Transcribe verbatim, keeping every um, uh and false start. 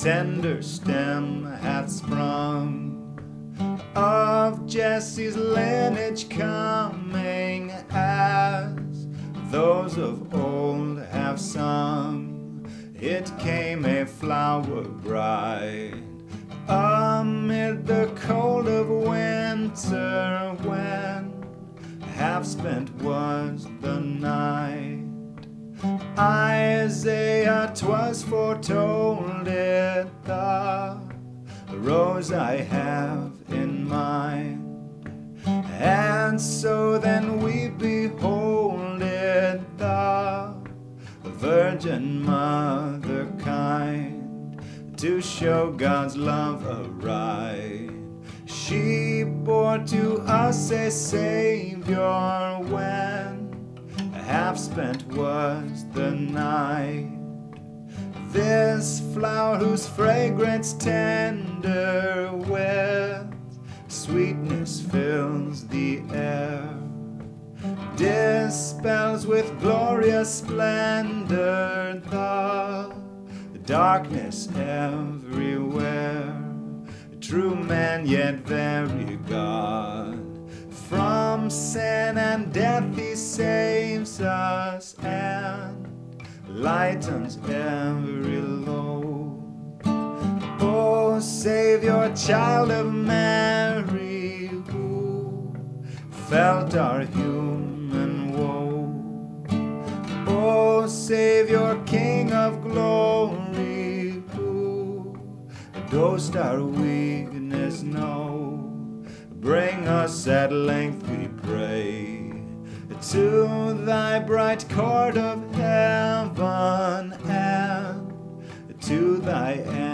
tender stem hath sprung, of Jesse's lineage coming, as those of old have sung. It came a flower bride amid the cold of winter, when half spent was the night. Isaiah 'twas foretold it, the rose I have in mind. And so then we behold it, the Virgin Mother kind, to show God's love aright. She bore to us a Savior when half spent was the night. This flower, whose fragrance tender with sweetness fills the air, dispels with glorious splendor the darkness everywhere. True man, yet very God, from sin and death he saves us, and lightens every load. Oh, Savior, child of Mary, who felt our human woe. Oh, Savior, King of glory, who dost our weakness know. Bring us at length, we pray, to thy bright court of heaven, and to thy